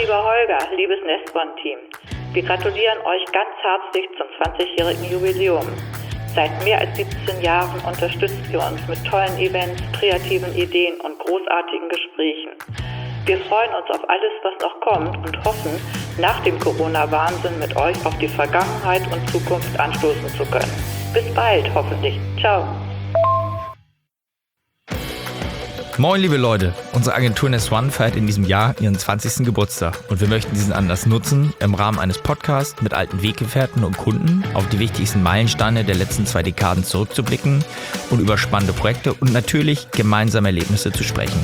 Lieber Holger, liebes Nestborn-Team, wir gratulieren euch ganz herzlich zum 20-jährigen Jubiläum. Seit mehr als 17 Jahren unterstützt ihr uns mit tollen Events, kreativen Ideen und großartigen Gesprächen. Wir freuen uns auf alles, was noch kommt und hoffen, nach dem Corona-Wahnsinn mit euch auf die Vergangenheit und Zukunft anstoßen zu können. Bis bald, hoffentlich. Ciao. Moin liebe Leute, unsere Agentur Nest One feiert in diesem Jahr ihren 20. Geburtstag und wir möchten diesen Anlass nutzen, im Rahmen eines Podcasts mit alten Weggefährten und Kunden auf die wichtigsten Meilensteine der letzten 2 Dekaden zurückzublicken und über spannende Projekte und natürlich gemeinsame Erlebnisse zu sprechen.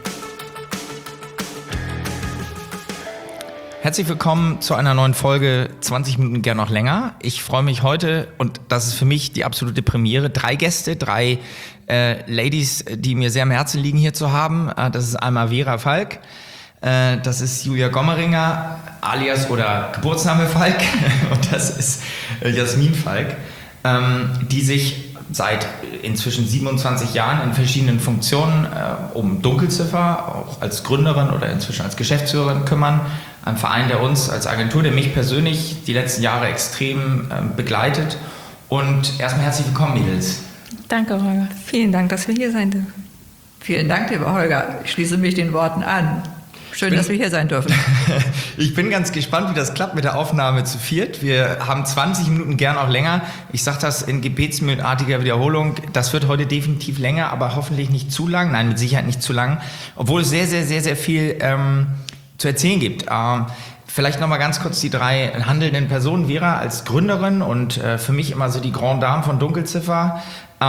Herzlich willkommen zu einer neuen Folge 20 Minuten gern noch länger. Ich freue mich heute, und das ist für mich die absolute Premiere, 3 Gäste, 3 Ladies, die mir sehr am Herzen liegen, hier zu haben. Das ist einmal Vera Falk, das ist Julia Gommeringer, alias oder Geburtsname Falk, und das ist Jasmin Falk, die sich seit inzwischen 27 Jahren in verschiedenen Funktionen um Dunkelziffer, auch als Gründerin oder inzwischen als Geschäftsführerin kümmern. Ein Verein, der uns als Agentur, der mich persönlich die letzten Jahre extrem begleitet. Und erstmal herzlich willkommen, Mädels. Danke, Holger. Vielen Dank, dass wir hier sein dürfen. Vielen Dank, lieber Holger. Ich schließe mich den Worten an. Schön, dass wir hier sein dürfen. Ich bin ganz gespannt, wie das klappt mit der Aufnahme zu viert. Wir haben 20 Minuten, gern auch länger. Ich sage das in gebetsmühlenartiger Wiederholung. Das wird heute definitiv länger, aber hoffentlich nicht zu lang. Nein, mit Sicherheit nicht zu lang. Obwohl es sehr, sehr, sehr, sehr viel zu erzählen gibt. Vielleicht nochmal ganz kurz die 3 handelnden Personen. Vera als Gründerin und für mich immer so die Grande Dame von Dunkelziffer.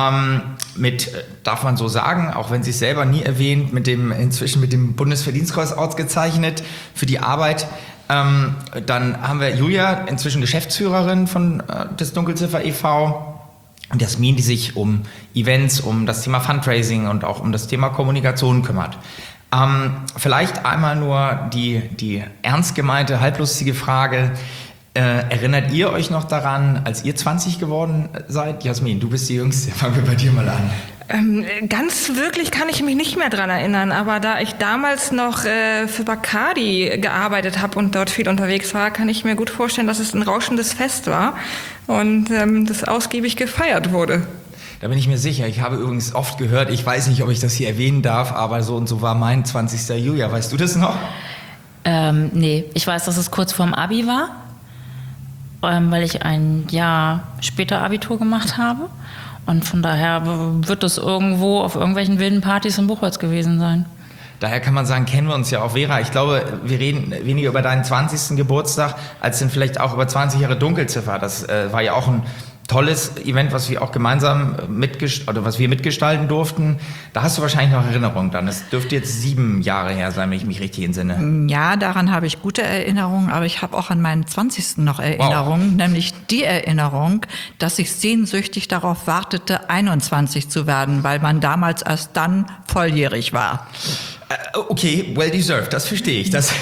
Darf man so sagen, auch wenn sie es selber nie erwähnt, inzwischen mit dem Bundesverdienstkreuz ausgezeichnet für die Arbeit. Dann haben wir Julia, inzwischen Geschäftsführerin des Dunkelziffer e.V. und Jasmin, die sich um Events, um das Thema Fundraising und auch um das Thema Kommunikation kümmert. Vielleicht einmal nur die ernst gemeinte, halblustige Frage. Erinnert ihr euch noch daran, als ihr 20 geworden seid? Jasmin, du bist die Jüngste. Fangen wir bei dir mal an. Ganz wirklich kann ich mich nicht mehr dran erinnern, aber da ich damals noch für Bacardi gearbeitet habe und dort viel unterwegs war, kann ich mir gut vorstellen, dass es ein rauschendes Fest war und das ausgiebig gefeiert wurde. Da bin ich mir sicher. Ich habe übrigens oft gehört, ich weiß nicht, ob ich das hier erwähnen darf, aber so und so war mein 20. Julia. Weißt du das noch? Nee, ich weiß, dass es kurz vorm Abi war, weil ich ein Jahr später Abitur gemacht habe. Und von daher wird es irgendwo auf irgendwelchen wilden Partys in Buchholz gewesen sein. Daher kann man sagen, kennen wir uns ja auch, Vera. Ich glaube, wir reden weniger über deinen 20. Geburtstag, als denn vielleicht auch über 20 Jahre Dunkelziffer. Das war ja auch ein tolles Event, was wir auch gemeinsam mitgestalten durften. Da hast du wahrscheinlich noch Erinnerungen dran. Das dürfte jetzt 7 Jahre her sein, wenn ich mich richtig entsinne. Ja, daran habe ich gute Erinnerungen, aber ich habe auch an meinen 20. noch Erinnerungen, wow. Nämlich die Erinnerung, dass ich sehnsüchtig darauf wartete, 21 zu werden, weil man damals erst dann volljährig war. Okay, well deserved, das verstehe ich. Das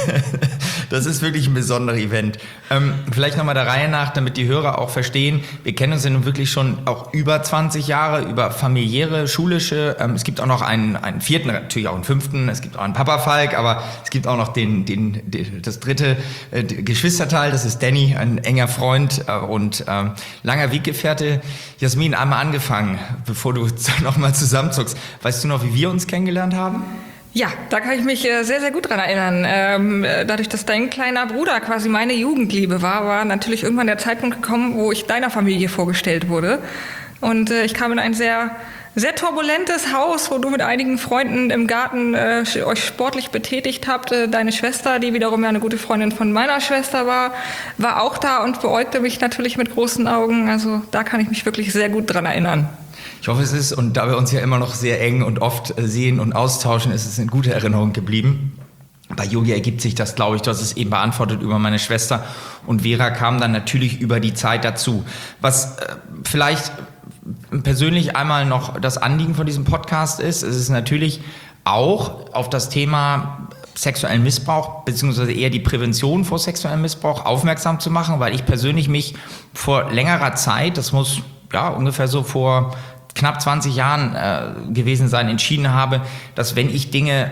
ist wirklich ein besonderes Event. Vielleicht nochmal der Reihe nach, damit die Hörer auch verstehen, wir kennen uns ja nun wirklich schon auch über 20 Jahre, über familiäre, schulische, es gibt auch noch einen 4., natürlich auch einen 5., es gibt auch einen Papa Falk, aber es gibt auch noch das 3. Geschwisterteil, das ist Danny, ein enger Freund und langer Weggefährte. Jasmin, einmal angefangen, bevor du nochmal zusammenzuckst. Weißt du noch, wie wir uns kennengelernt haben? Ja, da kann ich mich sehr, sehr gut dran erinnern. Dadurch, dass dein kleiner Bruder quasi meine Jugendliebe war natürlich irgendwann der Zeitpunkt gekommen, wo ich deiner Familie vorgestellt wurde. Und ich kam in ein sehr, sehr turbulentes Haus, wo du mit einigen Freunden im Garten euch sportlich betätigt habt. Deine Schwester, die wiederum ja eine gute Freundin von meiner Schwester war auch da und beäugte mich natürlich mit großen Augen. Also da kann ich mich wirklich sehr gut dran erinnern. Ich hoffe, es ist, und da wir uns ja immer noch sehr eng und oft sehen und austauschen, ist es in guter Erinnerung geblieben. Bei Julia ergibt sich das, glaube ich, du hast es eben beantwortet über meine Schwester. Und Vera kam dann natürlich über die Zeit dazu. Was vielleicht persönlich einmal noch das Anliegen von diesem Podcast ist, es ist natürlich auch auf das Thema sexuellen Missbrauch, beziehungsweise eher die Prävention vor sexuellem Missbrauch aufmerksam zu machen, weil ich persönlich mich vor längerer Zeit, das muss ja ungefähr so vor knapp 20 Jahren gewesen sein, entschieden habe, dass wenn ich Dinge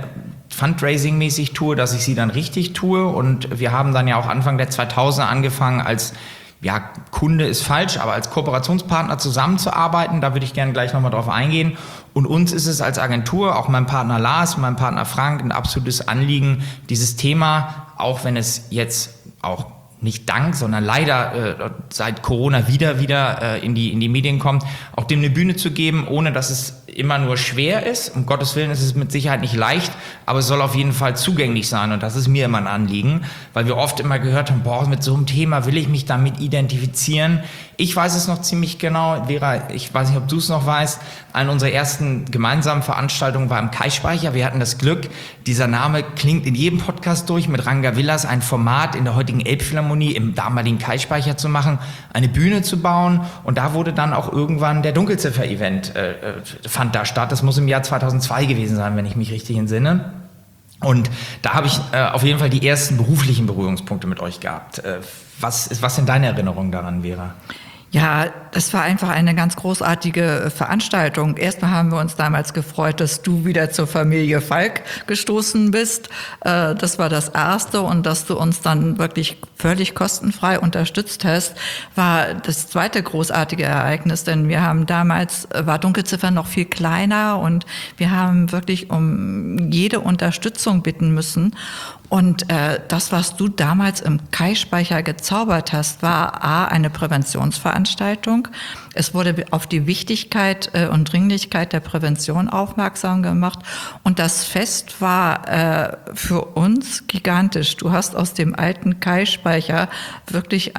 Fundraising-mäßig tue, dass ich sie dann richtig tue. Und wir haben dann ja auch Anfang der 2000er angefangen als, ja, Kunde ist falsch, aber als Kooperationspartner zusammenzuarbeiten. Da würde ich gerne gleich nochmal drauf eingehen. Und uns ist es als Agentur, auch meinem Partner Lars, meinem Partner Frank, ein absolutes Anliegen, dieses Thema, auch wenn es jetzt auch nicht dank, sondern leider seit Corona wieder in die Medien kommt, auch dem eine Bühne zu geben, ohne dass es immer nur schwer ist. Um Gottes Willen ist es mit Sicherheit nicht leicht, aber es soll auf jeden Fall zugänglich sein und das ist mir immer ein Anliegen, weil wir oft immer gehört haben, boah, mit so einem Thema will ich mich damit identifizieren. Ich weiß es noch ziemlich genau, Vera, ich weiß nicht, ob du es noch weißt, eine unserer ersten gemeinsamen Veranstaltungen war im Kai-Speicher. Wir hatten das Glück, dieser Name klingt in jedem Podcast durch, mit Ranga Villas ein Format in der heutigen Elbphilharmonie im damaligen Kai-Speicher zu machen, eine Bühne zu bauen und da wurde dann auch irgendwann der Dunkelziffer-Event fand da statt. Das muss im Jahr 2002 gewesen sein, wenn ich mich richtig entsinne. Und da habe ich auf jeden Fall die ersten beruflichen Berührungspunkte mit euch gehabt. Was sind deine Erinnerungen daran, Vera? Ja, es war einfach eine ganz großartige Veranstaltung. Erstmal haben wir uns damals gefreut, dass du wieder zur Familie Falk gestoßen bist. Das war das Erste und dass du uns dann wirklich völlig kostenfrei unterstützt hast, war das zweite großartige Ereignis, denn wir haben damals, war Dunkelziffer noch viel kleiner und wir haben wirklich um jede Unterstützung bitten müssen. Und das, was du damals im Kai-Speicher gezaubert hast, war A, eine Präventionsveranstaltung. Es wurde auf die Wichtigkeit und Dringlichkeit der Prävention aufmerksam gemacht. Und das Fest war für uns gigantisch. Du hast aus dem alten Kai-Speicher wirklich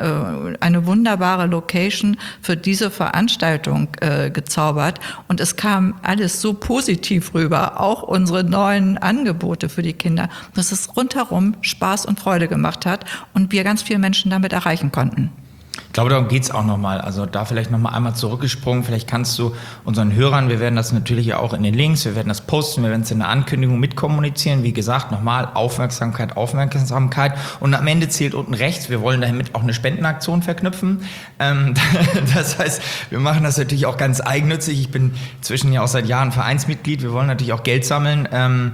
eine wunderbare Location für diese Veranstaltung gezaubert. Und es kam alles so positiv rüber, auch unsere neuen Angebote für die Kinder, dass es rundherum Spaß und Freude gemacht hat und wir ganz viele Menschen damit erreichen konnten. Ich glaube, darum geht's auch nochmal. Also da vielleicht nochmal einmal zurückgesprungen. Vielleicht kannst du unseren Hörern, wir werden das natürlich auch in den Links, wir werden das posten, wir werden es in der Ankündigung mitkommunizieren. Wie gesagt, nochmal Aufmerksamkeit. Und am Ende zählt unten rechts, wir wollen damit auch eine Spendenaktion verknüpfen. Das heißt, wir machen das natürlich auch ganz eigennützig. Ich bin inzwischen ja auch seit Jahren Vereinsmitglied. Wir wollen natürlich auch Geld sammeln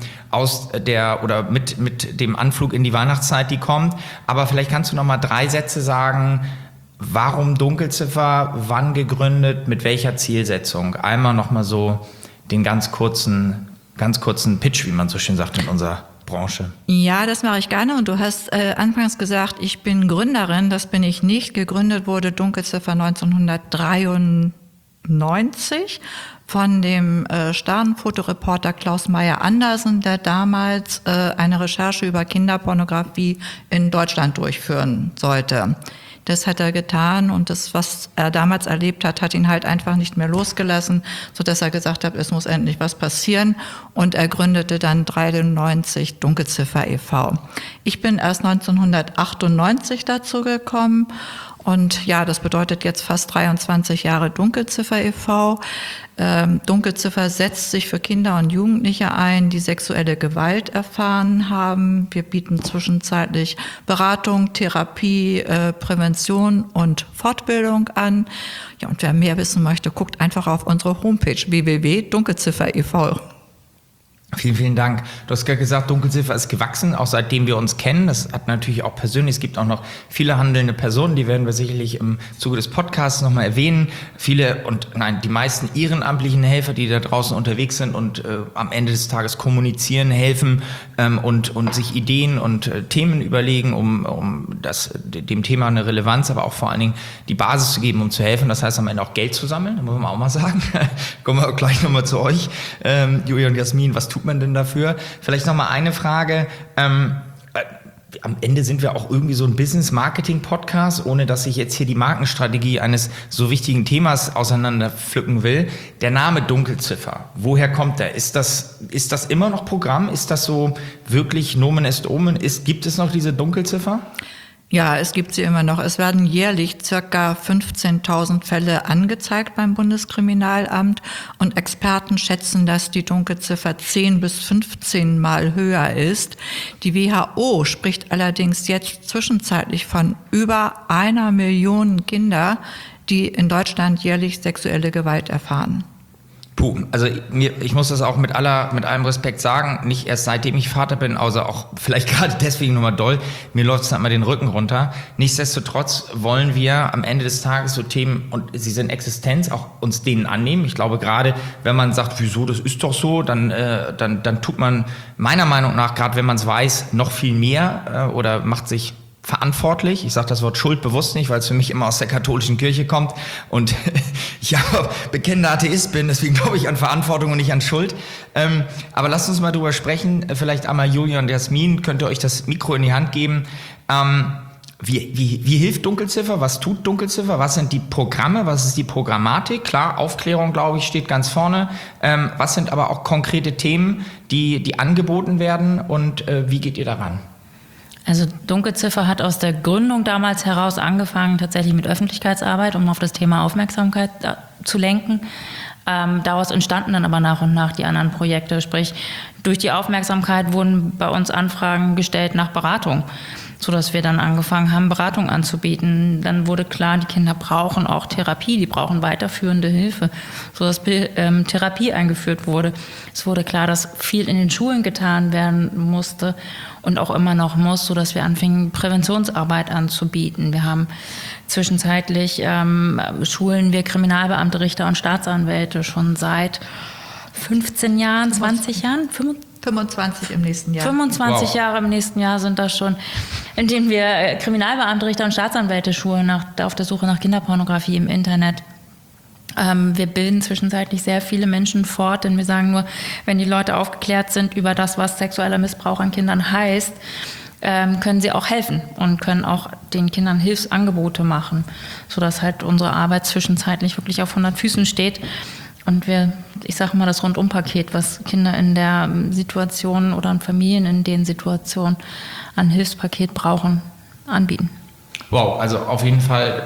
mit dem Anflug in die Weihnachtszeit, die kommt. Aber vielleicht kannst du nochmal 3 Sätze sagen. Warum Dunkelziffer, wann gegründet, mit welcher Zielsetzung? Einmal nochmal so den ganz kurzen Pitch, wie man so schön sagt in unserer Branche. Ja, das mache ich gerne. Und du hast anfangs gesagt, ich bin Gründerin. Das bin ich nicht. Gegründet wurde Dunkelziffer 1993 von dem Sternfotoreporter Klaus Meyer-Andersen, der damals eine Recherche über Kinderpornografie in Deutschland durchführen sollte. Das hat er getan und das, was er damals erlebt hat, hat ihn halt einfach nicht mehr losgelassen, sodass er gesagt hat, es muss endlich was passieren und er gründete dann 1993 Dunkelziffer e.V. Ich bin erst 1998 dazu gekommen und ja, das bedeutet jetzt fast 23 Jahre Dunkelziffer e.V. Dunkelziffer setzt sich für Kinder und Jugendliche ein, die sexuelle Gewalt erfahren haben. Wir bieten zwischenzeitlich Beratung, Therapie, Prävention und Fortbildung an. Ja, und wer mehr wissen möchte, guckt einfach auf unsere Homepage www.dunkelziffer.ev. Vielen, vielen Dank. Du hast gerade gesagt, Dunkelziffer ist gewachsen, auch seitdem wir uns kennen. Das hat natürlich auch persönlich, es gibt auch noch viele handelnde Personen, die werden wir sicherlich im Zuge des Podcasts nochmal erwähnen. Die meisten ehrenamtlichen Helfer, die da draußen unterwegs sind und am Ende des Tages kommunizieren, helfen und sich Ideen und Themen überlegen, um dem Thema eine Relevanz, aber auch vor allen Dingen die Basis zu geben, um zu helfen. Das heißt am Ende auch Geld zu sammeln, da muss man auch mal sagen. Kommen wir gleich nochmal zu euch, Julia und Jasmin, was tut man denn dafür? Vielleicht noch mal eine Frage. Am Ende sind wir auch irgendwie so ein Business-Marketing-Podcast, ohne dass ich jetzt hier die Markenstrategie eines so wichtigen Themas auseinanderpflücken will. Der Name Dunkelziffer, woher kommt der? Ist das immer noch Programm? Ist das so wirklich Nomen est Omen? Gibt es noch diese Dunkelziffer? Ja, es gibt sie immer noch. Es werden jährlich circa 15.000 Fälle angezeigt beim Bundeskriminalamt und Experten schätzen, dass die Dunkelziffer 10 bis 15 Mal höher ist. Die WHO spricht allerdings jetzt zwischenzeitlich von über 1 Million Kinder, die in Deutschland jährlich sexuelle Gewalt erfahren. Puh, also ich muss das auch mit allem Respekt sagen, nicht erst seitdem ich Vater bin, außer auch vielleicht gerade deswegen nochmal doll, mir läuft es dann immer den Rücken runter. Nichtsdestotrotz wollen wir am Ende des Tages so Themen, und sie sind Existenz, auch uns denen annehmen. Ich glaube gerade, wenn man sagt, wieso, das ist doch so, dann tut man meiner Meinung nach, gerade wenn man es weiß, noch viel mehr oder macht sich verantwortlich. Ich sage das Wort Schuld bewusst nicht, weil es für mich immer aus der katholischen Kirche kommt und ich ja bekennender Atheist bin, deswegen glaube ich an Verantwortung und nicht an Schuld. Aber lasst uns mal drüber sprechen. Vielleicht einmal Julia und Jasmin, könnt ihr euch das Mikro in die Hand geben. Wie hilft Dunkelziffer? Was tut Dunkelziffer? Was sind die Programme? Was ist die Programmatik? Klar, Aufklärung, glaube ich, steht ganz vorne. Was sind aber auch konkrete Themen, die angeboten werden und wie geht ihr daran? Also Dunkelziffer hat aus der Gründung damals heraus angefangen, tatsächlich mit Öffentlichkeitsarbeit, um auf das Thema Aufmerksamkeit zu lenken. Daraus entstanden dann aber nach und nach die anderen Projekte. Sprich, durch die Aufmerksamkeit wurden bei uns Anfragen gestellt nach Beratung, sodass wir dann angefangen haben, Beratung anzubieten. Dann wurde klar, die Kinder brauchen auch Therapie, die brauchen weiterführende Hilfe, sodass Therapie eingeführt wurde. Es wurde klar, dass viel in den Schulen getan werden musste und auch immer noch muss, sodass wir anfingen, Präventionsarbeit anzubieten. Wir haben zwischenzeitlich schulen wir Kriminalbeamte, Richter und Staatsanwälte schon seit 15 Jahren, 20 Jahren, 25 im nächsten Jahr. 25 Jahre im nächsten Jahr sind das schon, indem wir Kriminalbeamte, Richter und Staatsanwälte schulen auf der Suche nach Kinderpornografie im Internet. Wir bilden zwischenzeitlich sehr viele Menschen fort, denn wir sagen nur, wenn die Leute aufgeklärt sind über das, was sexueller Missbrauch an Kindern heißt, können sie auch helfen und können auch den Kindern Hilfsangebote machen, sodass halt unsere Arbeit zwischenzeitlich wirklich auf 100 Füßen steht. Und ich sage mal, das Rundumpaket, was Kinder in der Situation oder an Familien in den Situationen an Hilfspaket brauchen, anbieten. Wow, also auf jeden Fall,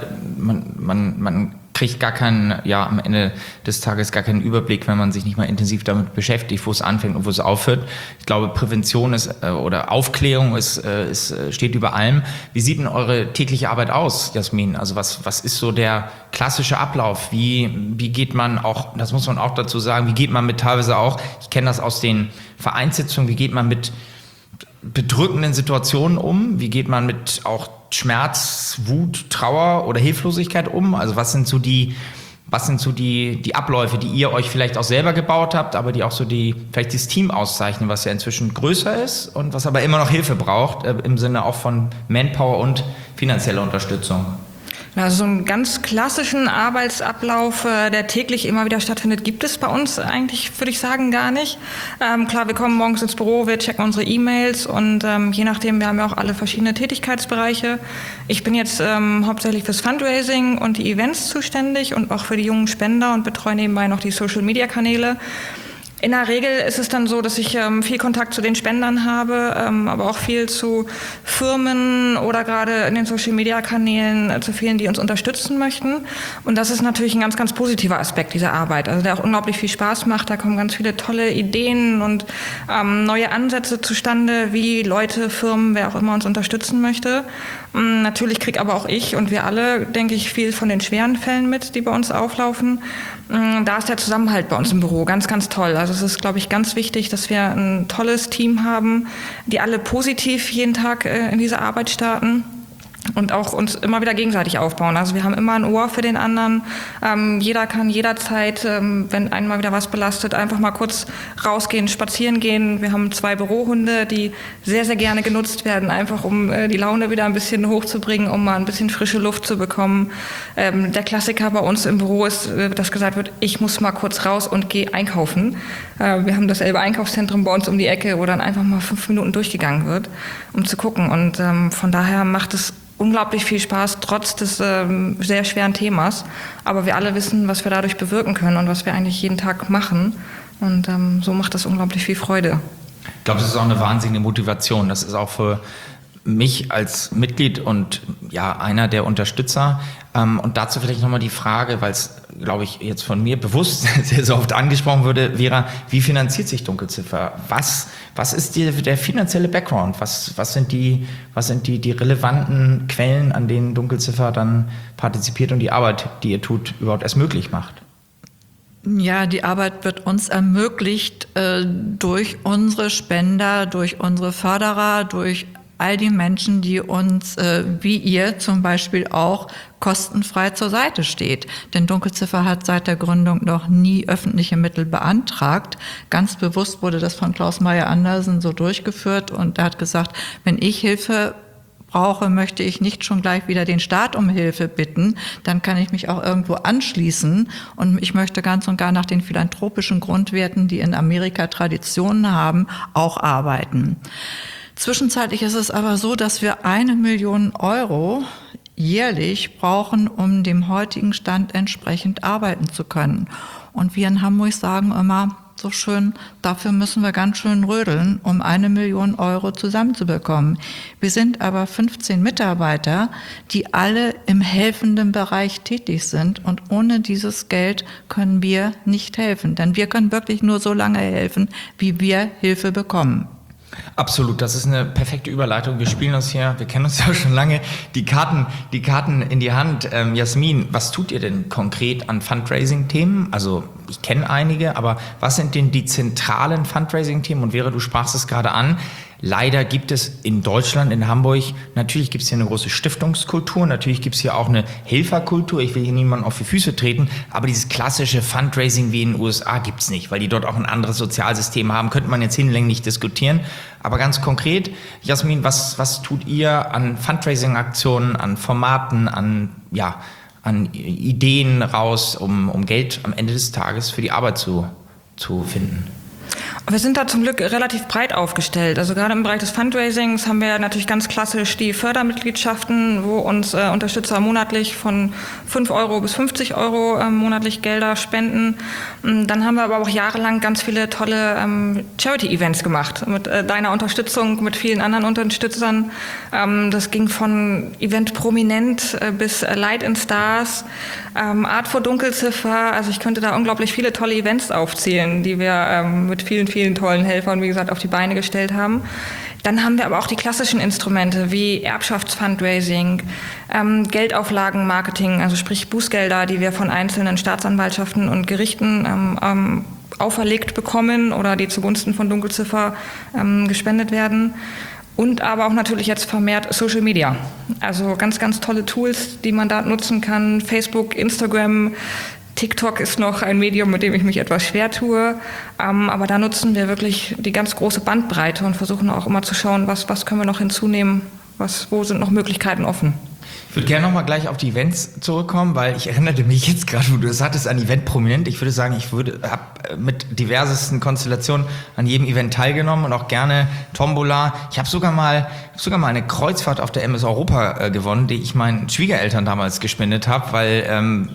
man kriegt am Ende des Tages gar keinen Überblick, wenn man sich nicht mal intensiv damit beschäftigt, wo es anfängt und wo es aufhört. Ich glaube, Prävention oder Aufklärung steht über allem. Wie sieht denn eure tägliche Arbeit aus, Jasmin? Also was ist so der klassische Ablauf? Wie geht man auch, das muss man auch dazu sagen, wie geht man mit teilweise auch, ich kenne das aus den Vereinssitzungen, wie geht man mit bedrückenden Situationen um? Wie geht man mit auch Schmerz, Wut, Trauer oder Hilflosigkeit um? Also was sind so die Abläufe, die ihr euch vielleicht auch selber gebaut habt, aber die auch so vielleicht das Team auszeichnen, was ja inzwischen größer ist und was aber immer noch Hilfe braucht, im Sinne auch von Manpower und finanzieller Unterstützung? Also so einen ganz klassischen Arbeitsablauf, der täglich immer wieder stattfindet, gibt es bei uns eigentlich, würde ich sagen, gar nicht. Klar, wir kommen morgens ins Büro, wir checken unsere E-Mails und je nachdem, wir haben ja auch alle verschiedene Tätigkeitsbereiche. Ich bin jetzt hauptsächlich fürs Fundraising und die Events zuständig und auch für die jungen Spender und betreue nebenbei noch die Social-Media-Kanäle. In der Regel ist es dann so, dass ich viel Kontakt zu den Spendern habe, aber auch viel zu Firmen oder gerade in den Social-Media-Kanälen zu vielen, die uns unterstützen möchten. Und das ist natürlich ein ganz, ganz positiver Aspekt dieser Arbeit, also der auch unglaublich viel Spaß macht. Da kommen ganz viele tolle Ideen und neue Ansätze zustande, wie Leute, Firmen, wer auch immer uns unterstützen möchte. Natürlich kriege aber auch ich und wir alle, denke ich, viel von den schweren Fällen mit, die bei uns auflaufen. Da ist der Zusammenhalt bei uns im Büro ganz, ganz toll. Also es ist, glaube ich, ganz wichtig, dass wir ein tolles Team haben, die alle positiv jeden Tag in diese Arbeit starten und auch uns immer wieder gegenseitig aufbauen. Also wir haben immer ein Ohr für den anderen. Jeder kann jederzeit, wenn einen mal wieder was belastet, einfach mal kurz rausgehen, spazieren gehen. Wir haben 2 Bürohunde, die sehr, sehr gerne genutzt werden, einfach um die Laune wieder ein bisschen hochzubringen, um mal ein bisschen frische Luft zu bekommen. Der Klassiker bei uns im Büro ist, dass gesagt wird, ich muss mal kurz raus und gehe einkaufen. Wir haben das Elbe Einkaufszentrum bei uns um die Ecke, wo dann einfach mal 5 Minuten durchgegangen wird, um zu gucken. Und von daher macht es unglaublich viel Spaß, trotz des sehr schweren Themas. Aber wir alle wissen, was wir dadurch bewirken können und was wir eigentlich jeden Tag machen. Und so macht das unglaublich viel Freude. Ich glaube, das ist auch eine wahnsinnige Motivation. Das ist auch für mich als Mitglied und ja, einer der Unterstützer. Und dazu vielleicht nochmal die Frage, weil es, glaube ich, jetzt von mir bewusst sehr, sehr oft angesprochen wurde, Vera, wie finanziert sich Dunkelziffer? Was ist der finanzielle Background? Was sind die relevanten Quellen, an denen Dunkelziffer dann partizipiert und die Arbeit, die ihr tut, überhaupt erst möglich macht? Ja, die Arbeit wird uns ermöglicht durch unsere Spender, durch unsere Förderer, durch all die Menschen, die uns, wie ihr zum Beispiel auch, kostenfrei zur Seite steht. Denn Dunkelziffer hat seit der Gründung noch nie öffentliche Mittel beantragt. Ganz bewusst wurde das von Klaus Meyer-Andersen so durchgeführt und er hat gesagt, wenn ich Hilfe brauche, möchte ich nicht schon gleich wieder den Staat um Hilfe bitten, dann kann ich mich auch irgendwo anschließen und ich möchte ganz und gar nach den philanthropischen Grundwerten, die in Amerika Traditionen haben, auch arbeiten. Zwischenzeitlich ist es aber so, dass wir 1 Million Euro jährlich brauchen, um dem heutigen Stand entsprechend arbeiten zu können. Und wir in Hamburg sagen immer so schön, dafür müssen wir ganz schön rödeln, um 1 Million Euro zusammenzubekommen. Wir sind aber 15 Mitarbeiter, die alle im helfenden Bereich tätig sind und ohne dieses Geld können wir nicht helfen. Denn wir können wirklich nur so lange helfen, wie wir Hilfe bekommen. Absolut, das ist eine perfekte Überleitung. Wir spielen uns hier, wir kennen uns ja schon lange, die Karten in die Hand. Jasmin, was tut ihr denn konkret an Fundraising-Themen? Also ich kenne einige, aber was sind denn die zentralen Fundraising-Themen? Und Vera, du sprachst es gerade an. Leider gibt es in Deutschland, in Hamburg, natürlich gibt es hier eine große Stiftungskultur, natürlich gibt es hier auch eine Helferkultur, ich will hier niemanden auf die Füße treten, aber dieses klassische Fundraising wie in den USA gibt es nicht, weil die dort auch ein anderes Sozialsystem haben, könnte man jetzt hinlänglich diskutieren. Aber ganz konkret, Jasmin, was tut ihr an Fundraising-Aktionen, an Formaten, an Ideen raus, um Geld am Ende des Tages für die Arbeit zu finden? Wir sind da zum Glück relativ breit aufgestellt. Also gerade im Bereich des Fundraisings haben wir natürlich ganz klassisch die Fördermitgliedschaften, wo uns Unterstützer monatlich von 5 Euro bis 50 Euro monatlich Gelder spenden. Dann haben wir aber auch jahrelang ganz viele tolle Charity-Events gemacht mit deiner Unterstützung, mit vielen anderen Unterstützern. Das ging von Event Prominent bis Light in Stars, Art vor Dunkelziffer. Also ich könnte da unglaublich viele tolle Events aufzählen, die wir mit vielen tollen Helfern, wie gesagt, auf die Beine gestellt haben. Dann haben wir aber auch die klassischen Instrumente wie Erbschaftsfundraising, Geldauflagenmarketing, also sprich Bußgelder, die wir von einzelnen Staatsanwaltschaften und Gerichten auferlegt bekommen oder die zugunsten von Dunkelziffer gespendet werden. Und aber auch natürlich jetzt vermehrt Social Media. Also ganz, ganz tolle Tools, die man da nutzen kann. Facebook, Instagram, TikTok ist noch ein Medium, mit dem ich mich etwas schwer tue, aber da nutzen wir wirklich die ganz große Bandbreite und versuchen auch immer zu schauen, was können wir noch hinzunehmen, wo sind noch Möglichkeiten offen. Ich würde gerne nochmal gleich auf die Events zurückkommen, weil ich erinnerte mich jetzt gerade, wo du das hattest, an Event Prominent. Ich würde sagen, habe mit diversesten Konstellationen an jedem Event teilgenommen und auch gerne Tombola. Ich habe sogar mal eine Kreuzfahrt auf der MS Europa gewonnen, die ich meinen Schwiegereltern damals gespendet habe, weil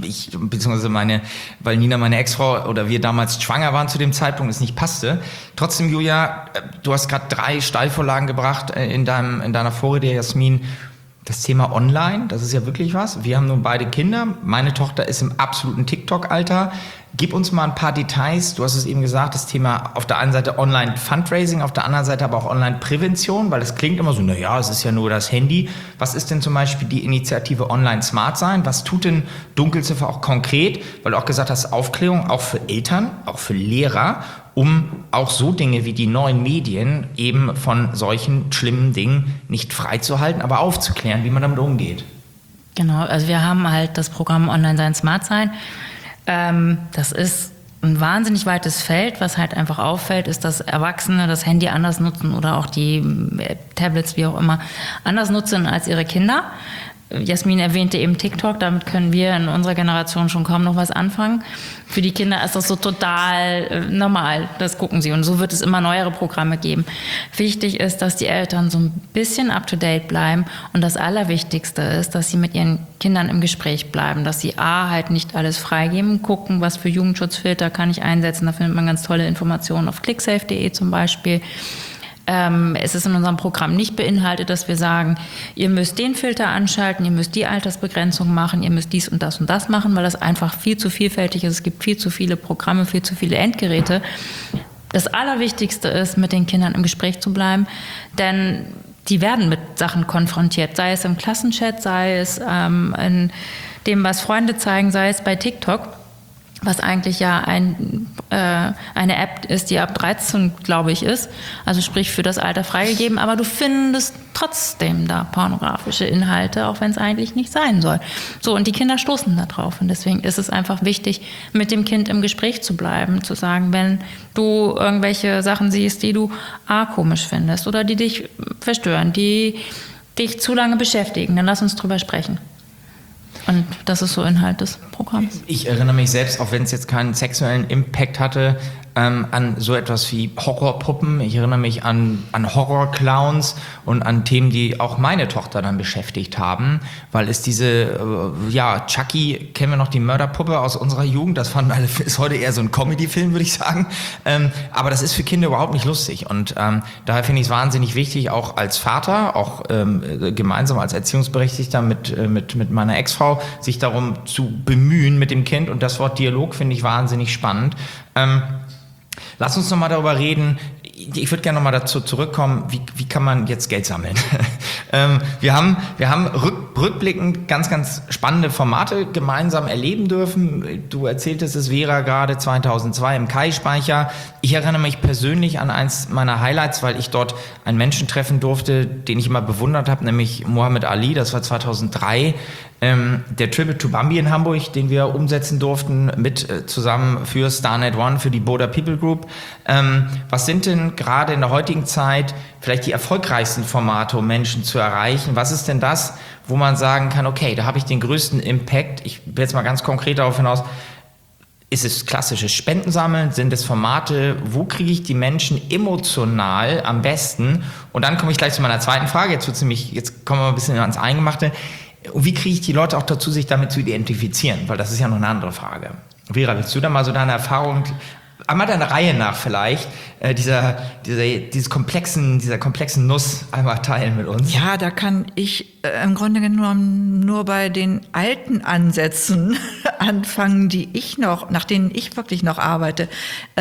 weil Nina, meine Ex-Frau, oder wir damals schwanger waren zu dem Zeitpunkt, es nicht passte. Trotzdem, Julia, du hast gerade 3 Steilvorlagen gebracht in deiner Vorrede, Jasmin. Das Thema Online, das ist ja wirklich was. Wir haben nun beide Kinder. Meine Tochter ist im absoluten TikTok-Alter. Gib uns mal ein paar Details. Du hast es eben gesagt, das Thema auf der einen Seite Online-Fundraising, auf der anderen Seite aber auch Online-Prävention, weil das klingt immer so, es ist ja nur das Handy. Was ist denn zum Beispiel die Initiative Online Smart Sein? Was tut denn Dunkelziffer auch konkret? Weil du auch gesagt hast, Aufklärung auch für Eltern, auch für Lehrer, um auch so Dinge wie die neuen Medien eben von solchen schlimmen Dingen nicht freizuhalten, aber aufzuklären, wie man damit umgeht. Genau, also wir haben halt das Programm Online Sein Smart Sein. Das ist ein wahnsinnig weites Feld. Was halt einfach auffällt, ist, dass Erwachsene das Handy anders nutzen oder auch die Tablets, wie auch immer, anders nutzen als ihre Kinder. Jasmin erwähnte eben TikTok, damit können wir in unserer Generation schon kaum noch was anfangen. Für die Kinder ist das so total normal, das gucken sie und so wird es immer neuere Programme geben. Wichtig ist, dass die Eltern so ein bisschen up-to-date bleiben und das Allerwichtigste ist, dass sie mit ihren Kindern im Gespräch bleiben, dass sie halt nicht alles freigeben, gucken, was für Jugendschutzfilter kann ich einsetzen, da findet man ganz tolle Informationen auf clicksafe.de zum Beispiel. Es ist in unserem Programm nicht beinhaltet, dass wir sagen, ihr müsst den Filter anschalten, ihr müsst die Altersbegrenzung machen, ihr müsst dies und das machen, weil das einfach viel zu vielfältig ist. Es gibt viel zu viele Programme, viel zu viele Endgeräte. Das Allerwichtigste ist, mit den Kindern im Gespräch zu bleiben, denn die werden mit Sachen konfrontiert, sei es im Klassenchat, sei es in dem, was Freunde zeigen, sei es bei TikTok. was eigentlich ja eine App ist, die ab 13, glaube ich, ist, also sprich für das Alter freigegeben, aber du findest trotzdem da pornografische Inhalte, auch wenn es eigentlich nicht sein soll. So, und die Kinder stoßen da drauf und deswegen ist es einfach wichtig, mit dem Kind im Gespräch zu bleiben, zu sagen, wenn du irgendwelche Sachen siehst, die du komisch findest oder die dich verstören, die dich zu lange beschäftigen, dann lass uns drüber sprechen. Und das ist so Inhalt des Programms. Ich erinnere mich selbst, auch wenn es jetzt keinen sexuellen Impact hatte, an so etwas wie Horrorpuppen. Ich erinnere mich an Horrorclowns und an Themen, die auch meine Tochter dann beschäftigt haben, weil es diese, Chucky, kennen wir noch, die Mörderpuppe aus unserer Jugend, das ist heute eher so ein Comedy-Film, würde ich sagen, aber das ist für Kinder überhaupt nicht lustig und daher finde ich es wahnsinnig wichtig, auch als Vater, auch gemeinsam als Erziehungsberechtigter mit meiner Ex-Frau, sich darum zu bemühen mit dem Kind und das Wort Dialog finde ich wahnsinnig spannend. Lass uns nochmal darüber reden. Ich würde gerne nochmal dazu zurückkommen, wie kann man jetzt Geld sammeln? Wir haben rückblickend ganz, ganz spannende Formate gemeinsam erleben dürfen. Du erzähltest es, Vera, gerade 2002 im Kai-Speicher. Ich erinnere mich persönlich an eins meiner Highlights, weil ich dort einen Menschen treffen durfte, den ich immer bewundert habe, nämlich Muhammad Ali. Das war 2003. Der Tribute to Bambi in Hamburg, den wir umsetzen durften, zusammen für StarNet One, für die Boda People Group. Was sind denn gerade in der heutigen Zeit vielleicht die erfolgreichsten Formate, um Menschen zu erreichen? Was ist denn das, wo man sagen kann, okay, da habe ich den größten Impact? Ich will jetzt mal ganz konkret darauf hinaus. Ist es klassisches Spendensammeln? Sind es Formate? Wo kriege ich die Menschen emotional am besten? Und dann komme ich gleich zu meiner zweiten Frage. Jetzt kommen wir ein bisschen ans Eingemachte. Und wie kriege ich die Leute auch dazu, sich damit zu identifizieren? Weil das ist ja noch eine andere Frage. Vera, willst du da mal so deine Erfahrung, einmal deiner Reihe nach vielleicht, dieser komplexen Nuss einmal teilen mit uns? Ja, da kann ich im Grunde genommen nur bei den alten Ansätzen anfangen, nach denen ich wirklich noch arbeite.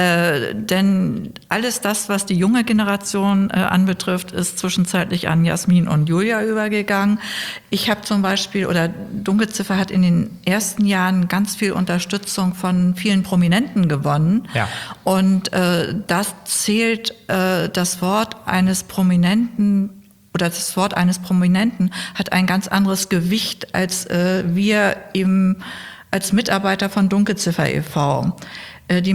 Denn alles das, was die junge Generation anbetrifft, ist zwischenzeitlich an Jasmin und Julia übergegangen. Ich habe zum Beispiel, oder Dunkelziffer hat in den ersten Jahren ganz viel Unterstützung von vielen Prominenten gewonnen. Ja. Und das zählt das Wort eines Prominenten hat ein ganz anderes Gewicht als wir als Mitarbeiter von Dunkelziffer e.V. Die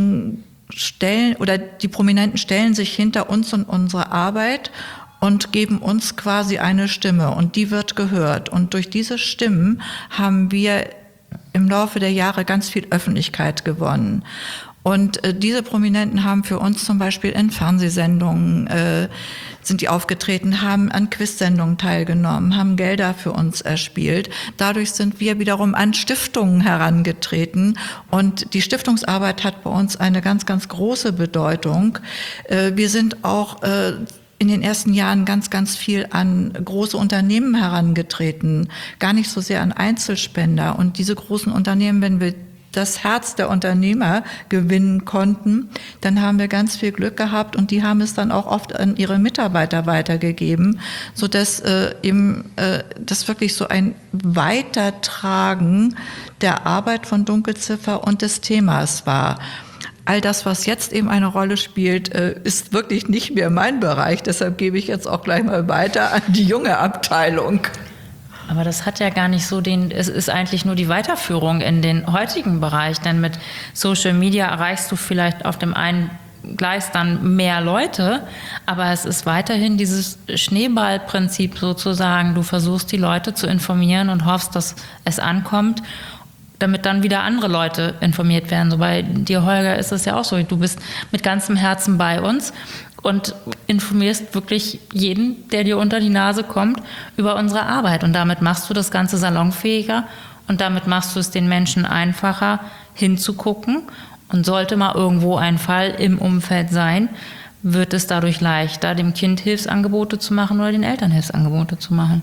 Prominenten stellen sich hinter uns und unsere Arbeit und geben uns quasi eine Stimme und die wird gehört. Und durch diese Stimmen haben wir im Laufe der Jahre ganz viel Öffentlichkeit gewonnen. Und diese Prominenten haben für uns zum Beispiel in Fernsehsendungen sind die aufgetreten, haben an Quizsendungen teilgenommen, haben Gelder für uns erspielt. Dadurch sind wir wiederum an Stiftungen herangetreten und die Stiftungsarbeit hat bei uns eine ganz, ganz große Bedeutung. Wir sind auch in den ersten Jahren ganz, ganz viel an große Unternehmen herangetreten, gar nicht so sehr an Einzelspender. Und diese großen Unternehmen, wenn wir das Herz der Unternehmer gewinnen konnten, dann haben wir ganz viel Glück gehabt und die haben es dann auch oft an ihre Mitarbeiter weitergegeben, sodass das wirklich so ein Weitertragen der Arbeit von Dunkelziffer und des Themas war. All das, was jetzt eben eine Rolle spielt, ist wirklich nicht mehr mein Bereich. Deshalb gebe ich jetzt auch gleich mal weiter an die junge Abteilung. Aber das hat ja gar nicht so es ist eigentlich nur die Weiterführung in den heutigen Bereich, denn mit Social Media erreichst du vielleicht auf dem einen Gleis dann mehr Leute, aber es ist weiterhin dieses Schneeballprinzip sozusagen. Du versuchst die Leute zu informieren und hoffst, dass es ankommt, damit dann wieder andere Leute informiert werden. So bei dir, Holger, ist es ja auch so. Du bist mit ganzem Herzen bei uns und informierst wirklich jeden, der dir unter die Nase kommt, über unsere Arbeit. Und damit machst du das Ganze salonfähiger und damit machst du es den Menschen einfacher, hinzugucken. Und sollte mal irgendwo ein Fall im Umfeld sein, wird es dadurch leichter, dem Kind Hilfsangebote zu machen oder den Eltern Hilfsangebote zu machen.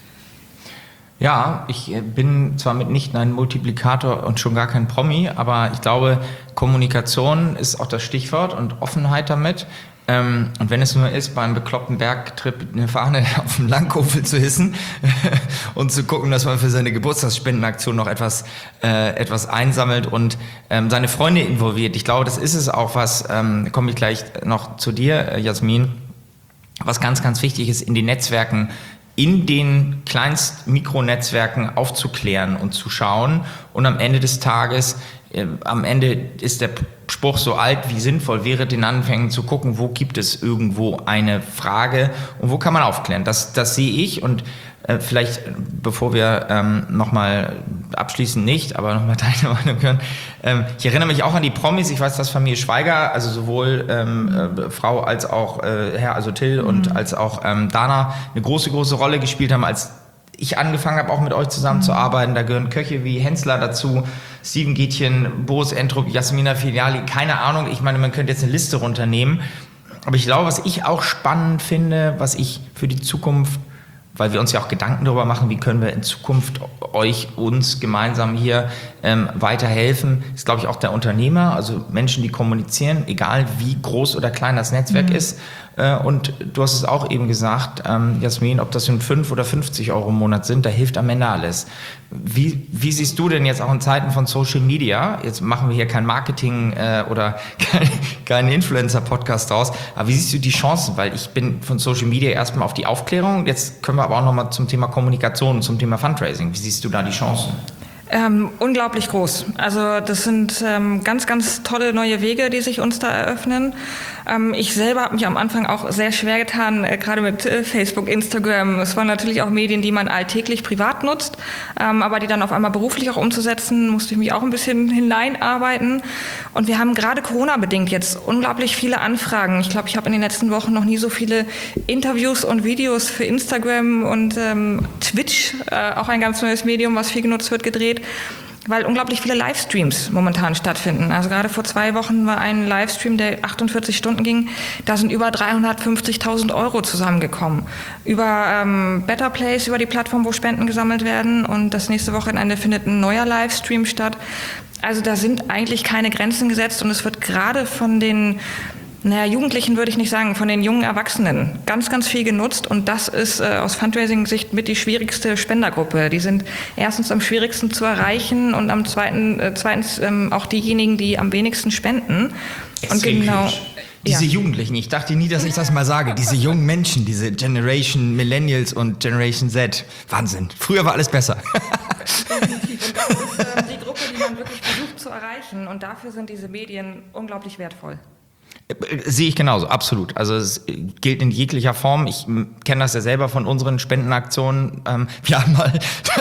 Ja, ich bin zwar mitnichten ein Multiplikator und schon gar kein Promi, aber ich glaube, Kommunikation ist auch das Stichwort und Offenheit damit. Und wenn es nur ist, beim bekloppten Bergtrip eine Fahne auf dem Langkofel zu hissen und zu gucken, dass man für seine Geburtstagsspendenaktion noch etwas einsammelt und seine Freunde involviert. Ich glaube, das ist es auch, was, komme ich gleich noch zu dir, Jasmin, was ganz, ganz wichtig ist, in den Netzwerken, in den Kleinst-Mikronetzwerken aufzuklären und zu schauen. Und am Ende des Tages, am Ende ist der Spruch so alt wie sinnvoll, wäre den Anfängen zu gucken, wo gibt es irgendwo eine Frage und wo kann man aufklären. Das sehe ich und vielleicht, bevor wir nochmal abschließen nicht, aber nochmal deine Meinung hören. Ich erinnere mich auch an die Promis. Ich weiß, dass Familie Schweiger, also sowohl Frau als auch Herr, also Till und als auch Dana eine große, große Rolle gespielt haben, als ich angefangen habe, auch mit euch zusammenzuarbeiten. Da gehören Köche wie Hensler dazu, Steven Gätchen, Boris Entrup, Jasmina Filiali, keine Ahnung. Ich meine, man könnte jetzt eine Liste runternehmen. Aber ich glaube, was ich auch spannend finde, was ich für die Zukunft, weil wir uns ja auch Gedanken darüber machen, wie können wir in Zukunft uns gemeinsam hier weiterhelfen, ist, glaube ich, auch der Unternehmer, also Menschen, die kommunizieren, egal wie groß oder klein das Netzwerk ist. Und du hast es auch eben gesagt, Jasmin, ob das nun 5 oder 50 Euro im Monat sind, da hilft am Ende alles. Wie siehst du denn jetzt auch in Zeiten von Social Media, jetzt machen wir hier kein Marketing oder keinen Influencer-Podcast draus, aber wie siehst du die Chancen? Weil ich bin von Social Media erstmal auf die Aufklärung, jetzt können wir aber auch nochmal zum Thema Kommunikation und zum Thema Fundraising. Wie siehst du da die Chancen? Unglaublich groß. Also das sind ganz, ganz tolle neue Wege, die sich uns da eröffnen. Ich selber habe mich am Anfang auch sehr schwer getan, gerade mit Facebook, Instagram. Es waren natürlich auch Medien, die man alltäglich privat nutzt, aber die dann auf einmal beruflich auch umzusetzen, musste ich mich auch ein bisschen hineinarbeiten. Und wir haben gerade Corona-bedingt jetzt unglaublich viele Anfragen. Ich glaube, ich habe in den letzten Wochen noch nie so viele Interviews und Videos für Instagram und Twitch, auch ein ganz neues Medium, was viel genutzt wird, gedreht, weil unglaublich viele Livestreams momentan stattfinden. Also gerade vor 2 Wochen war ein Livestream, der 48 Stunden ging. Da sind über 350.000 Euro zusammengekommen. Über Better Place, über die Plattform, wo Spenden gesammelt werden. Und das nächste Wochenende findet ein neuer Livestream statt. Also da sind eigentlich keine Grenzen gesetzt und es wird gerade von den Jugendlichen würde ich nicht sagen, von den jungen Erwachsenen ganz, ganz viel genutzt und das ist aus Fundraising-Sicht mit die schwierigste Spendergruppe. Die sind erstens am schwierigsten zu erreichen und zweitens auch diejenigen, die am wenigsten spenden. Und genau. Diese Jugendlichen, ich dachte nie, dass ich das mal sage, diese jungen Menschen, diese Generation Millennials und Generation Z, Wahnsinn. Früher war alles besser. Definitiv. Und das ist die Gruppe, die man wirklich versucht zu erreichen und dafür sind diese Medien unglaublich wertvoll. Sehe ich genauso, absolut. Also es gilt in jeglicher Form. Ich kenne das ja selber von unseren Spendenaktionen. Wir haben mal,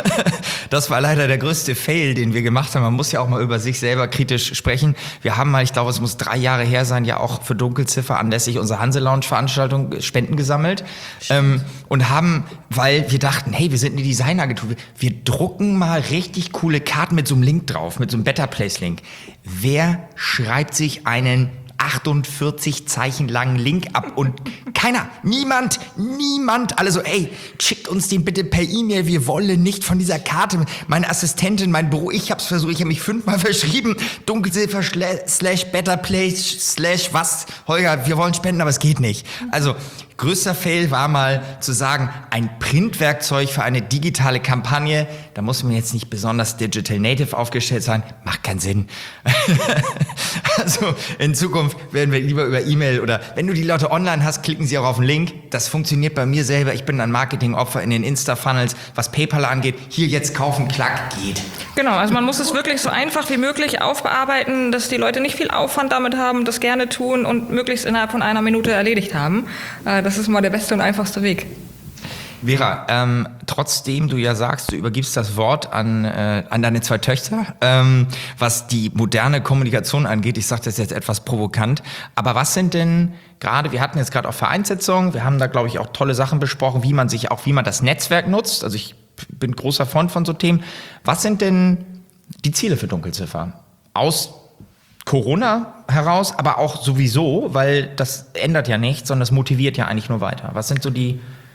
das war leider der größte Fail, den wir gemacht haben. Man muss ja auch mal über sich selber kritisch sprechen. Wir haben mal, ich glaube, es muss 3 Jahre her sein, ja auch für Dunkelziffer anlässlich unserer Hanse-Lounge-Veranstaltung Spenden gesammelt. Und haben, weil wir dachten, hey, wir sind eine Designagentur, wir drucken mal richtig coole Karten mit so einem Link drauf, mit so einem Better Place-Link. Wer schreibt sich einen 48 Zeichen langen Link ab und keiner, niemand, alle so, ey, schickt uns den bitte per E-Mail, wir wollen nicht von dieser Karte. Meine Assistentin, mein Büro, ich hab's versucht, ich habe mich 5-mal verschrieben, Dunkelziffer / Better Place / was, Holger, wir wollen spenden, aber es geht nicht. Also, größter Fail war mal zu sagen, ein Printwerkzeug für eine digitale Kampagne, da muss man jetzt nicht besonders digital native aufgestellt sein, macht keinen Sinn. Also in Zukunft werden wir lieber über E-Mail oder wenn du die Leute online hast, klicken sie auch auf den Link. Das funktioniert bei mir selber. Ich bin ein Marketingopfer in den Insta-Funnels, was PayPal angeht. Hier jetzt kaufen, klack, geht. Genau, also man muss es wirklich so einfach wie möglich aufbearbeiten, dass die Leute nicht viel Aufwand damit haben, das gerne tun und möglichst innerhalb von 1 Minute erledigt haben. Das ist mal der beste und einfachste Weg. Vera, trotzdem du ja sagst, du übergibst das Wort an deine 2 Töchter, was die moderne Kommunikation angeht, ich sage das jetzt etwas provokant, aber was sind denn gerade, wir hatten jetzt gerade auch Vereinssitzungen, wir haben da glaube ich auch tolle Sachen besprochen, wie man das Netzwerk nutzt, also ich bin großer Freund von so Themen. Was sind denn die Ziele für Dunkelziffer? Aus Corona heraus, aber auch sowieso, weil das ändert ja nichts, sondern das motiviert ja eigentlich nur weiter. Was sind so die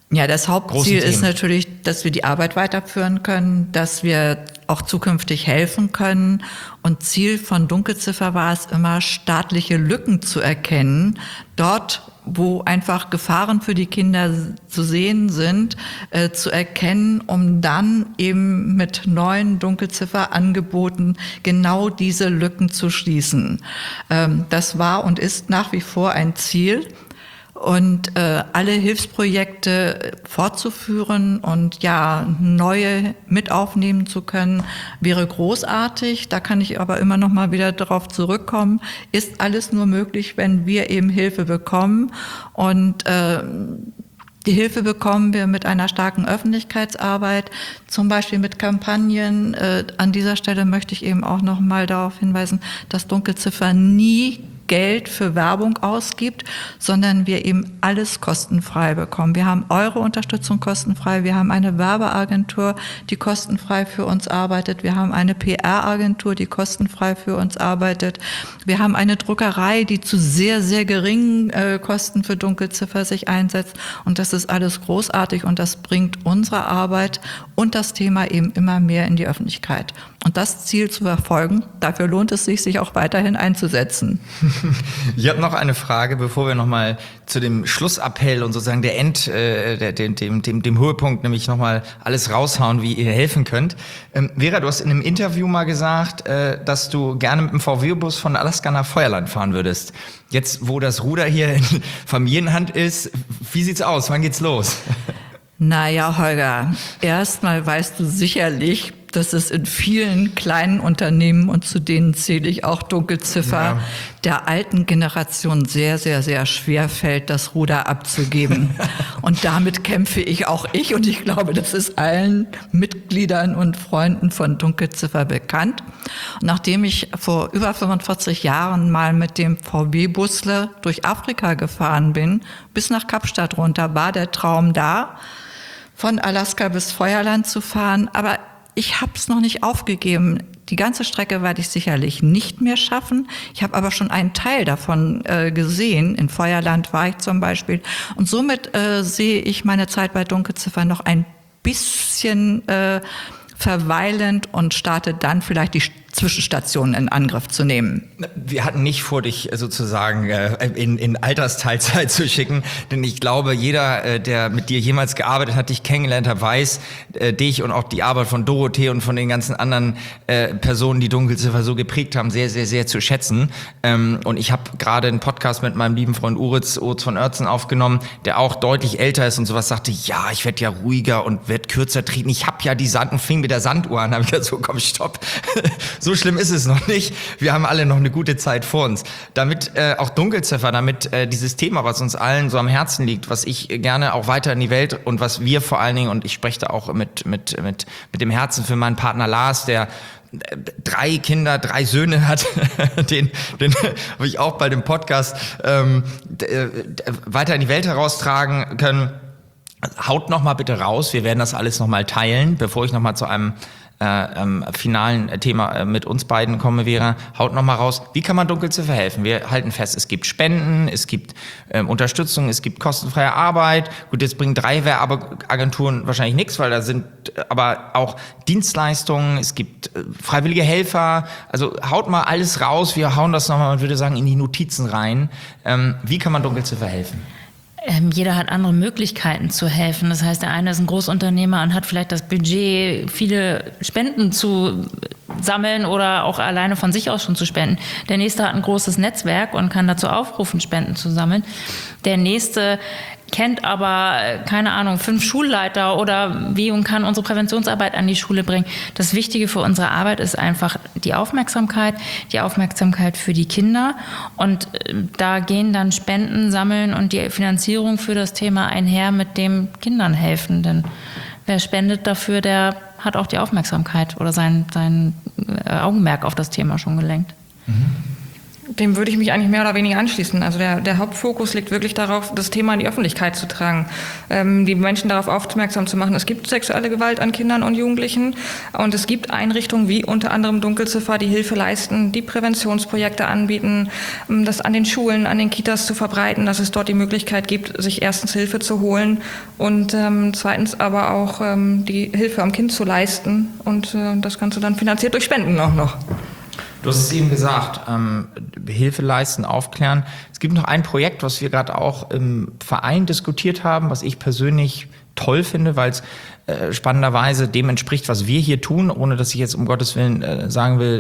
Ja, das Hauptziel ist natürlich, dass wir die Arbeit weiterführen können, dass wir auch zukünftig helfen können. Und Ziel von Dunkelziffer war es immer, staatliche Lücken zu erkennen. Dort, wo einfach Gefahren für die Kinder zu sehen sind, zu erkennen, um dann eben mit neuen Dunkelzifferangeboten genau diese Lücken zu schließen. Das war und ist nach wie vor ein Ziel. Und alle Hilfsprojekte fortzuführen und ja, neue mit aufnehmen zu können, wäre großartig. Da kann ich aber immer noch mal wieder darauf zurückkommen. Ist alles nur möglich, wenn wir eben Hilfe bekommen. Und die Hilfe bekommen wir mit einer starken Öffentlichkeitsarbeit, zum Beispiel mit Kampagnen. An dieser Stelle möchte ich eben auch noch mal darauf hinweisen, dass Dunkelziffer nie Geld für Werbung ausgibt, sondern wir eben alles kostenfrei bekommen. Wir haben eure Unterstützung kostenfrei, wir haben eine Werbeagentur, die kostenfrei für uns arbeitet, wir haben eine PR-Agentur, die kostenfrei für uns arbeitet, wir haben eine Druckerei, die zu sehr, sehr geringen Kosten für Dunkelziffer sich einsetzt, und das ist alles großartig und das bringt unsere Arbeit und das Thema eben immer mehr in die Öffentlichkeit. Und das Ziel zu verfolgen, dafür lohnt es sich auch weiterhin einzusetzen. Ich habe noch eine Frage, bevor wir nochmal zu dem Schlussappell und sozusagen dem Höhepunkt, nämlich nochmal alles raushauen, wie ihr helfen könnt. Vera, du hast in einem Interview mal gesagt, dass du gerne mit dem VW-Bus von Alaska nach Feuerland fahren würdest. Jetzt, wo das Ruder hier in Familienhand ist, wie sieht's aus? Wann geht's los? Naja, Holger, erstmal weißt du sicherlich, dass es in vielen kleinen Unternehmen, und zu denen zähle ich auch Dunkelziffer, der alten Generation sehr, sehr, sehr schwer fällt, das Ruder abzugeben. Und damit kämpfe und ich glaube, das ist allen Mitgliedern und Freunden von Dunkelziffer bekannt. Und nachdem ich vor über 45 Jahren mal mit dem VW-Busle durch Afrika gefahren bin, bis nach Kapstadt runter, war der Traum da, von Alaska bis Feuerland zu fahren, aber ich habe es noch nicht aufgegeben. Die ganze Strecke werde ich sicherlich nicht mehr schaffen. Ich habe aber schon einen Teil davon gesehen. In Feuerland war ich zum Beispiel. Und somit sehe ich meine Zeit bei Dunkelziffer noch ein bisschen verweilend und starte dann vielleicht die Zwischenstationen in Angriff zu nehmen. Wir hatten nicht vor, dich sozusagen in Altersteilzeit zu schicken, denn ich glaube, jeder, der mit dir jemals gearbeitet hat, dich kennengelernt hat, weiß dich und auch die Arbeit von Dorothee und von den ganzen anderen Personen, die Dunkelziffer so geprägt haben, sehr, sehr, sehr zu schätzen. Und ich habe gerade einen Podcast mit meinem lieben Freund Uritz von Oertzen aufgenommen, der auch deutlich älter ist und sowas, sagte, ja, ich werde ja ruhiger und werde kürzer treten. Ich habe ja die Sand und fing mit der Sanduhr an. Da habe ich gesagt, so komm, stopp. So schlimm ist es noch nicht. Wir haben alle noch eine gute Zeit vor uns. Damit auch Dunkelziffer, damit dieses Thema, was uns allen so am Herzen liegt, was ich gerne auch weiter in die Welt und was wir vor allen Dingen, und ich spreche da auch mit dem Herzen für meinen Partner Lars, der 3 Kinder, 3 Söhne hat, den habe ich auch bei dem Podcast weiter in die Welt heraustragen können. Haut noch mal bitte raus, wir werden das alles noch mal teilen, bevor ich noch mal zu einem finalen Thema mit uns beiden komme, Vera. Haut noch mal raus, wie kann man Dunkelziffer helfen? Wir halten fest, es gibt Spenden, es gibt Unterstützung, es gibt kostenfreie Arbeit. Gut, jetzt bringen 3 Werbeagenturen wahrscheinlich nichts, weil da sind aber auch Dienstleistungen, es gibt freiwillige Helfer. Also haut mal alles raus, wir hauen das noch mal, man würde sagen, in die Notizen rein. Wie kann man Dunkelziffer helfen? Jeder hat andere Möglichkeiten zu helfen. Das heißt, der eine ist ein Großunternehmer und hat vielleicht das Budget, viele Spenden zu sammeln oder auch alleine von sich aus schon zu spenden. Der nächste hat ein großes Netzwerk und kann dazu aufrufen, Spenden zu sammeln. Der nächste kennt aber, keine Ahnung, 5 Schulleiter oder wie und kann unsere Präventionsarbeit an die Schule bringen. Das Wichtige für unsere Arbeit ist einfach die Aufmerksamkeit für die Kinder. Und da gehen dann Spenden sammeln und die Finanzierung für das Thema einher mit dem Kindern helfen. Denn wer spendet dafür, der hat auch die Aufmerksamkeit oder sein Augenmerk auf das Thema schon gelenkt. Mhm. Dem würde ich mich eigentlich mehr oder weniger anschließen. Also der Hauptfokus liegt wirklich darauf, das Thema in die Öffentlichkeit zu tragen, die Menschen darauf aufmerksam zu machen. Es gibt sexuelle Gewalt an Kindern und Jugendlichen und es gibt Einrichtungen wie unter anderem Dunkelziffer, die Hilfe leisten, die Präventionsprojekte anbieten, das an den Schulen, an den Kitas zu verbreiten, dass es dort die Möglichkeit gibt, sich erstens Hilfe zu holen und zweitens aber auch die Hilfe am Kind zu leisten und das Ganze dann finanziert durch Spenden auch noch. Du hast es eben gesagt, Hilfe leisten, aufklären. Es gibt noch ein Projekt, was wir gerade auch im Verein diskutiert haben, was ich persönlich toll finde, weil es spannenderweise dem entspricht, was wir hier tun, ohne dass ich jetzt um Gottes Willen sagen will,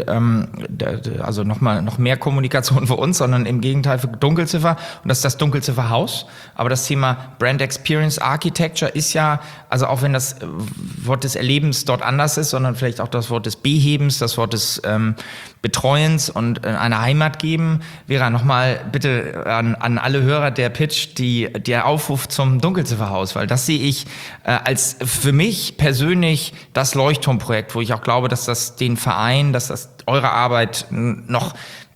also noch mehr Kommunikation für uns, sondern im Gegenteil für Dunkelziffer. Und das ist das Dunkelziffer Haus. Aber das Thema Brand Experience Architecture ist ja, also auch wenn das Wort des Erlebens dort anders ist, sondern vielleicht auch das Wort des Behebens, das Wort des Betreuens und eine Heimat geben. Vera, nochmal bitte an alle Hörer der Pitch, der Aufruf zum Dunkelzifferhaus, weil das sehe ich als für mich persönlich das Leuchtturmprojekt, wo ich auch glaube, dass das den Verein, dass das eure Arbeit noch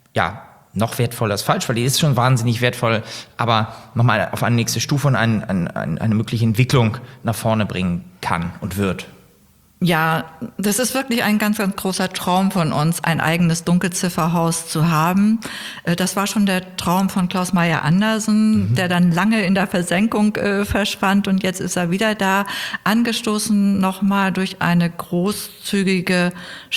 wertvoller ist falsch, weil die ist schon wahnsinnig wertvoll, aber nochmal auf eine nächste Stufe und eine mögliche Entwicklung nach vorne bringen kann und wird. Ja, das ist wirklich ein ganz, ganz großer Traum von uns, ein eigenes Dunkelzifferhaus zu haben. Das war schon der Traum von Klaus Meyer-Andersen, der dann lange in der Versenkung verschwand und jetzt ist er wieder da, angestoßen nochmal durch eine großzügige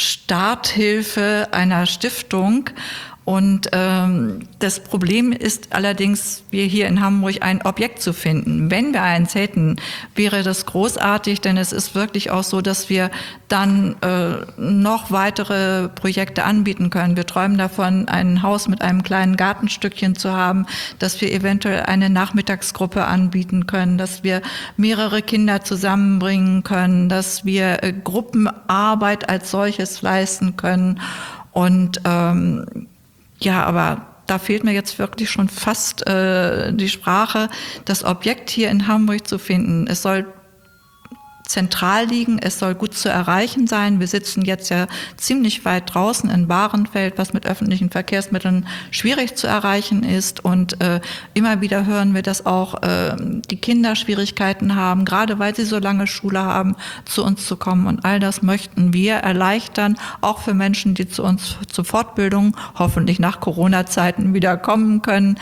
Starthilfe einer Stiftung. Und das Problem ist allerdings, wir hier in Hamburg ein Objekt zu finden. Wenn wir eins hätten, wäre das großartig, denn es ist wirklich auch so, dass wir dann noch weitere Projekte anbieten können. Wir träumen davon, ein Haus mit einem kleinen Gartenstückchen zu haben, dass wir eventuell eine Nachmittagsgruppe anbieten können, dass wir mehrere Kinder zusammenbringen können, dass wir Gruppenarbeit als solches leisten können und ja, aber da fehlt mir jetzt wirklich schon fast die Sprache, das Objekt hier in Hamburg zu finden. Es soll zentral liegen, es soll gut zu erreichen sein. Wir sitzen jetzt ja ziemlich weit draußen in Bahrenfeld, was mit öffentlichen Verkehrsmitteln schwierig zu erreichen ist. Und immer wieder hören wir, dass auch die Kinder Schwierigkeiten haben, gerade weil sie so lange Schule haben, zu uns zu kommen. Und all das möchten wir erleichtern, auch für Menschen, die zu uns zur Fortbildung hoffentlich nach Corona-Zeiten wieder kommen können.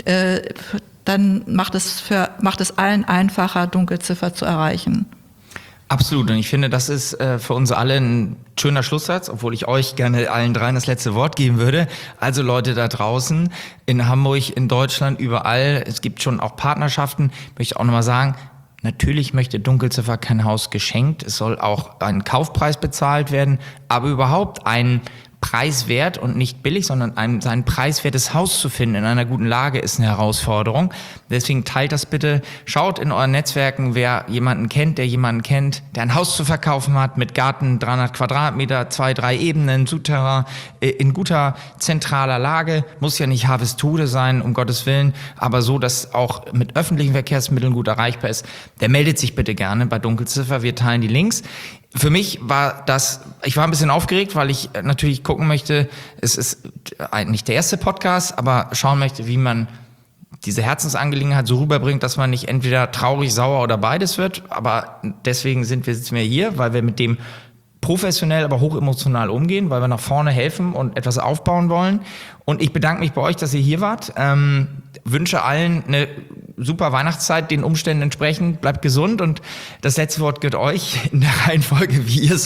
Dann macht es allen einfacher, Dunkelziffer zu erreichen. Absolut. Und ich finde, das ist für uns alle ein schöner Schlusssatz, obwohl ich euch gerne allen dreien das letzte Wort geben würde. Also Leute da draußen, in Hamburg, in Deutschland, überall. Es gibt schon auch Partnerschaften. Ich möchte auch nochmal sagen, natürlich möchte Dunkelziffer kein Haus geschenkt. Es soll auch ein Kaufpreis bezahlt werden, aber überhaupt ein preiswert und nicht billig, sondern sein preiswertes Haus zu finden in einer guten Lage ist eine Herausforderung. Deswegen teilt das bitte. Schaut in euren Netzwerken, wer jemanden kennt, der ein Haus zu verkaufen hat mit Garten, 300 Quadratmeter, 2-3 Ebenen, Souterrain, in guter zentraler Lage. Muss ja nicht Harvestude sein, um Gottes Willen, aber so, dass auch mit öffentlichen Verkehrsmitteln gut erreichbar ist. Der meldet sich bitte gerne bei Dunkelziffer. Wir teilen die Links. Für mich ich war ein bisschen aufgeregt, weil ich natürlich gucken möchte, es ist nicht der erste Podcast, aber schauen möchte, wie man diese Herzensangelegenheit so rüberbringt, dass man nicht entweder traurig, sauer oder beides wird. Aber deswegen sitzen wir hier, weil wir mit dem professionell, aber hochemotional umgehen, weil wir nach vorne helfen und etwas aufbauen wollen. Und ich bedanke mich bei euch, dass ihr hier wart. Wünsche allen eine super Weihnachtszeit, den Umständen entsprechend. Bleibt gesund und das letzte Wort gehört euch in der Reihenfolge, wie ihr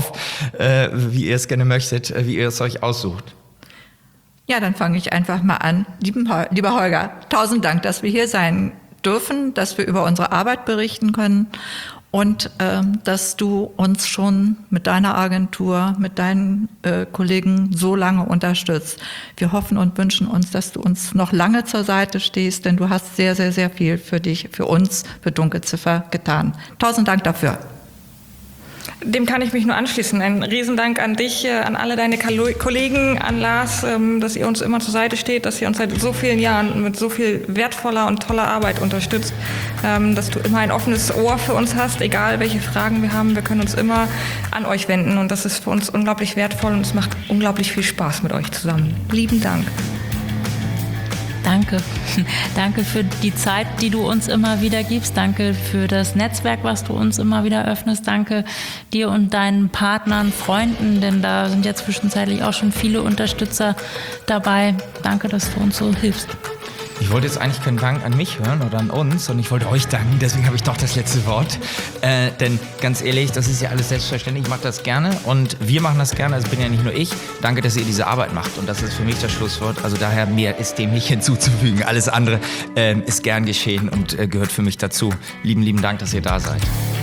wie ihr es gerne möchtet, wie ihr es euch aussucht. Ja, dann fange ich einfach mal an. Lieber Holger, 1000 Dank, dass wir hier sein dürfen, dass wir über unsere Arbeit berichten können und dass du uns schon mit deiner Agentur, mit deinen Kollegen so lange unterstützt. Wir hoffen und wünschen uns, dass du uns noch lange zur Seite stehst, denn du hast sehr, sehr, sehr viel für dich, für uns, für Dunkelziffer getan. 1000 Dank dafür. Dem kann ich mich nur anschließen. Ein Riesendank an dich, an alle deine Kollegen, an Lars, dass ihr uns immer zur Seite steht, dass ihr uns seit so vielen Jahren mit so viel wertvoller und toller Arbeit unterstützt, dass du immer ein offenes Ohr für uns hast, egal welche Fragen wir haben. Wir können uns immer an euch wenden und das ist für uns unglaublich wertvoll und es macht unglaublich viel Spaß mit euch zusammen. Lieben Dank. Danke. Danke für die Zeit, die du uns immer wieder gibst. Danke für das Netzwerk, was du uns immer wieder öffnest. Danke dir und deinen Partnern, Freunden, denn da sind ja zwischenzeitlich auch schon viele Unterstützer dabei. Danke, dass du uns so hilfst. Ich wollte jetzt eigentlich keinen Dank an mich hören oder an uns, sondern ich wollte euch danken, deswegen habe ich doch das letzte Wort. Denn ganz ehrlich, das ist ja alles selbstverständlich, ich mache das gerne und wir machen das gerne, also bin ja nicht nur ich. Danke, dass ihr diese Arbeit macht und das ist für mich das Schlusswort. Also daher, mehr ist dem nicht hinzuzufügen. Alles andere ist gern geschehen und gehört für mich dazu. Lieben Dank, dass ihr da seid.